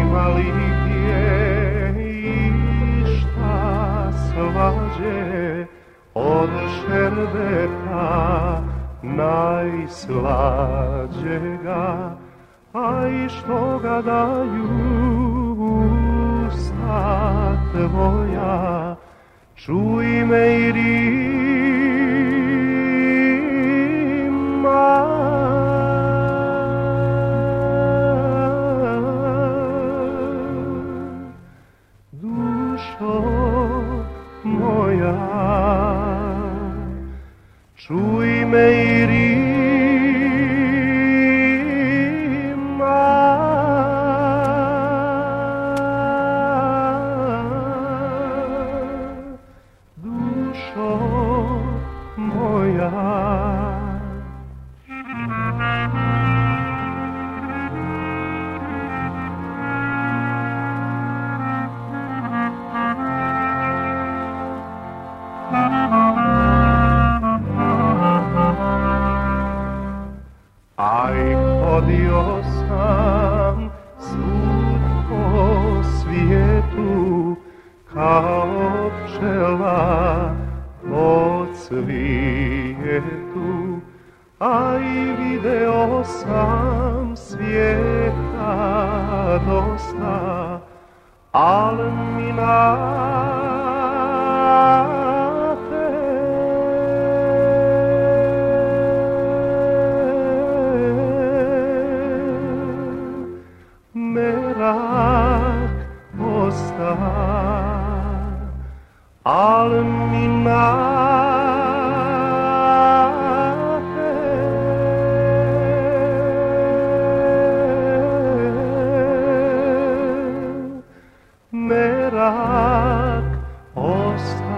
Imali je išta slađe od šerbeta najslađega, a i što ga daju usta tvoja, čuj me i Rima. Dušo moja, čuj me i Rima. Dušo moja. Aj, hodio sam svud po svijetu kao pčela po cvijetu, a i video sam svijeta dosta, al mi merak osta, al mi merak osta.